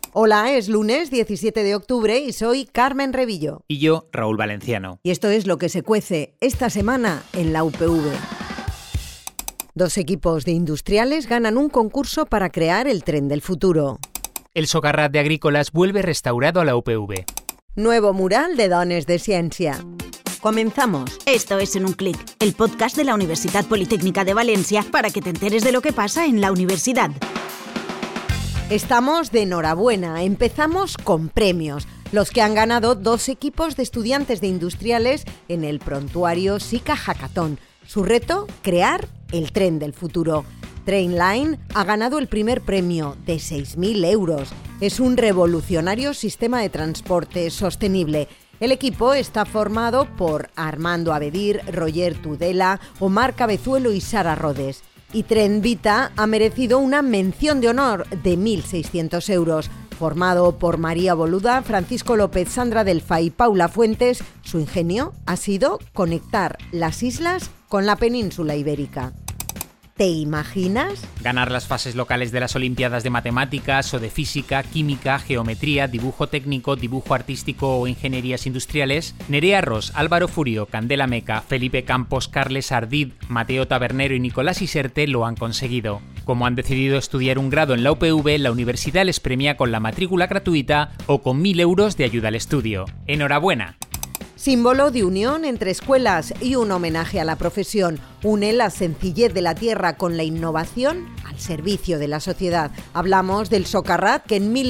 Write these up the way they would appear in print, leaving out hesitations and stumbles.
Hola, es lunes 17 de octubre y soy Carmen Revillo. Y yo, Raúl Valenciano. Y esto es lo que se cuece esta semana en la UPV. 2 equipos de industriales ganan un concurso para crear el tren del futuro. El Socarrat de Agrícolas vuelve restaurado a la UPV. Nuevo mural de dones de ciencia. Comenzamos. Esto es En un clic, el podcast de la Universitat Politécnica de Valencia para que te enteres de lo que pasa en la universidad. Estamos de enhorabuena. Empezamos con premios. Los que han ganado 2 equipos de estudiantes de industriales en el prontuario SICA Hackathon. Su reto, crear el tren del futuro. Trainline ha ganado el primer premio de 6.000 euros. Es un revolucionario sistema de transporte sostenible. El equipo está formado por Armando Abedir, Roger Tudela, Omar Cabezuelo y Sara Rodes. Y Tren Vita ha merecido una mención de honor de 1.600 euros. Formado por María Boluda, Francisco López, Sandra Delfa y Paula Fuentes, su ingenio ha sido conectar las islas con la península ibérica. ¿Te imaginas? Ganar las fases locales de las Olimpiadas de Matemáticas o de Física, Química, Geometría, Dibujo Técnico, Dibujo Artístico o Ingenierías Industriales. Nerea Ros, Álvaro Furio, Candela Meca, Felipe Campos, Carles Ardid, Mateo Tabernero y Nicolás Iserte lo han conseguido. Como han decidido estudiar un grado en la UPV, la universidad les premia con la matrícula gratuita o con 1.000 euros de ayuda al estudio. ¡Enhorabuena! Símbolo de unión entre escuelas y un homenaje a la profesión. Une la sencillez de la tierra con la innovación al servicio de la sociedad. Hablamos del Socarrat, que en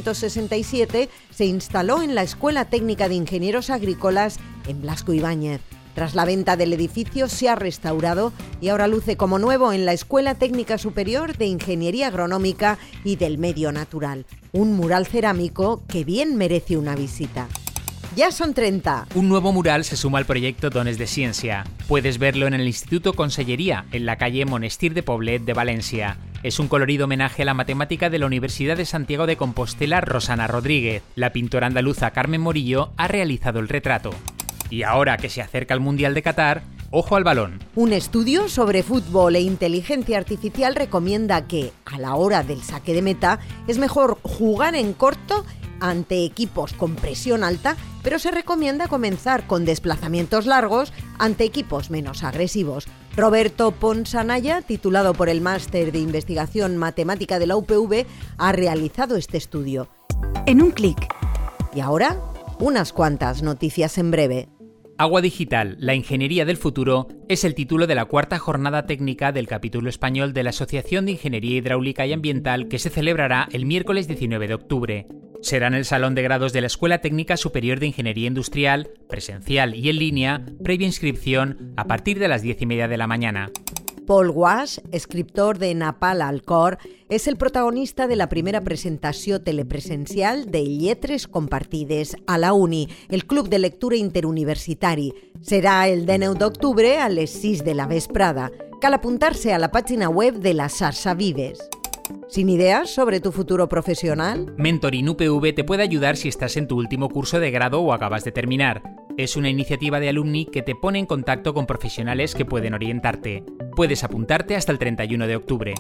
1967 se instaló en la Escuela Técnica de Ingenieros Agrícolas en Blasco Ibáñez. Tras la venta del edificio se ha restaurado y ahora luce como nuevo en la Escuela Técnica Superior de Ingeniería Agronómica y del Medio Natural. Un mural cerámico que bien merece una visita. Ya son 30. Un nuevo mural se suma al proyecto Dones de Ciencia. Puedes verlo en el Instituto Consellería, en la calle Monestir de Poblet de Valencia. Es un colorido homenaje a la matemática de la Universidad de Santiago de Compostela, Rosana Rodríguez. La pintora andaluza Carmen Morillo ha realizado el retrato. Y ahora que se acerca el Mundial de Qatar, ojo al balón. Un estudio sobre fútbol e inteligencia artificial recomienda que, a la hora del saque de meta, es mejor jugar en corto ante equipos con presión alta, pero se recomienda comenzar con desplazamientos largos ante equipos menos agresivos. Roberto Ponsanaya, titulado por el Máster de Investigación Matemática de la UPV, ha realizado este estudio. En un clic. Y ahora, unas cuantas noticias en breve. Agua Digital, la ingeniería del futuro, es el título de la 4ª jornada técnica del capítulo español de la Asociación de Ingeniería Hidráulica y Ambiental que se celebrará el miércoles 19 de octubre. Será en el Salón de Grados de la Escuela Técnica Superior de Ingeniería Industrial, presencial y en línea, previa inscripción, a partir de las 10:30 de la mañana. Paul Guasch, escriptor de Napal al Cor, és el protagonista de la primera presentació telepresencial de Lletres Compartides a la Uni, el club de lectura interuniversitari. Serà el 19 d'octubre a les 6 de la vesprada. Cal apuntar-se a la pàgina web de la Sarsa Vives. ¿Sin ideas sobre tu futuro profesional? Mentoring UPV te puede ayudar si estás en tu último curso de grado o acabas de terminar. Es una iniciativa de alumni que te pone en contacto con profesionales que pueden orientarte. Puedes apuntarte hasta el 31 de octubre.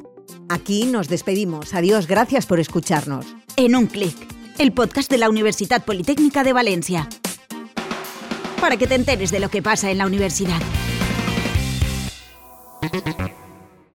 Aquí nos despedimos. Adiós, gracias por escucharnos. En un clic, el podcast de la Universitat Politécnica de Valencia. Para que te enteres de lo que pasa en la universidad.